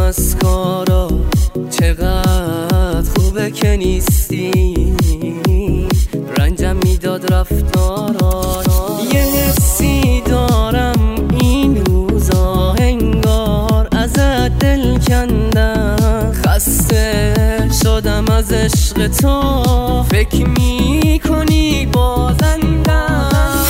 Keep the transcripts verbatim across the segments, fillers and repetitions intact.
از کارا چقدر خوبه که نیستی، رنجم میداد رفتارا. یه حسی دارم این روزا انگار ازت دل کندم، خسته شدم از عشق تو، فکر میکنی بازندم.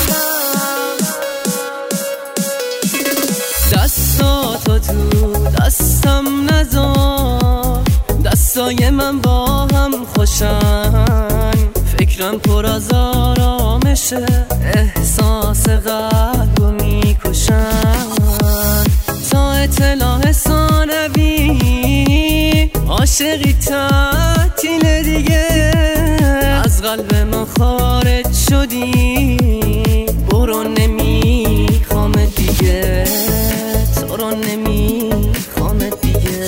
دستاتو تو دستم نذار، دستای من با هم خوشن، فکرم پر از آرامشه، احساس قلبو میکشن. تا اطلاع ثانوی عاشقی تعطیل دیگه، از قلب من خارج شدی، برو نمیخوام دیگه، تو رو نمیخوام دیگه.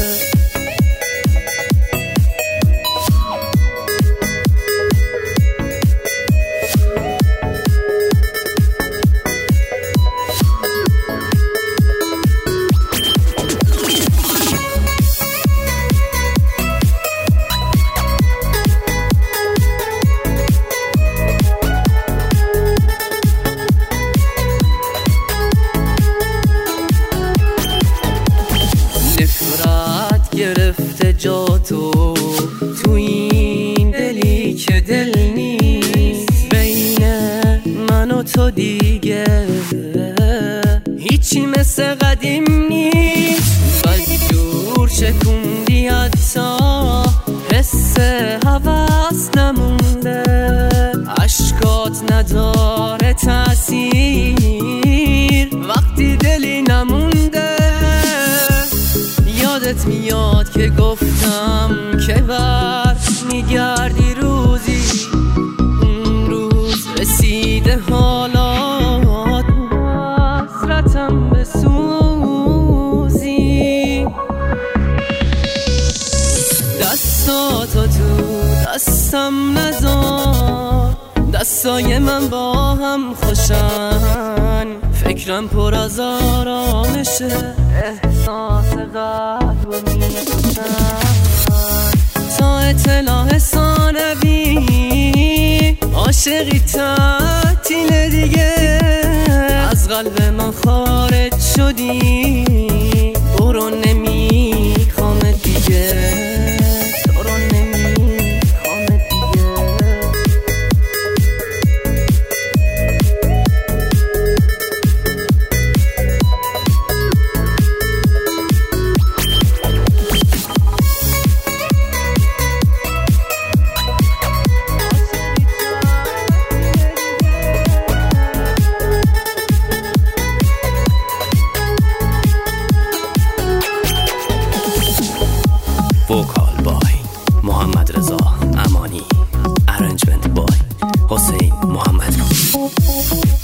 نفرت گرفته جا تو، تو این دلی که دل نیست، بین من و تو دیگه هیچی مثل قدیم نیست. بس دور شکوندی حتی حس حوض نمونده، عشقات نداره تأثیر وقتی دلی نمونده. یادت میاد که گفتم که بر میگردی روزی، اون روز رسیده حالات، حسرتم بسوزی. دستاتو تو دستم نذار، دستای من با هم خوشن، فکرم پر از آرامشه، احساس قلبو میکشن. تا اطلاع ثانوی عاشقی تعطیل دیگه، از قلب من خارج شدی، برو نمیخوام دیگه، تو رو نمیخوام دیگه. وکال بای محمد رضا امانی، ارنجمنت بای حسین محمد.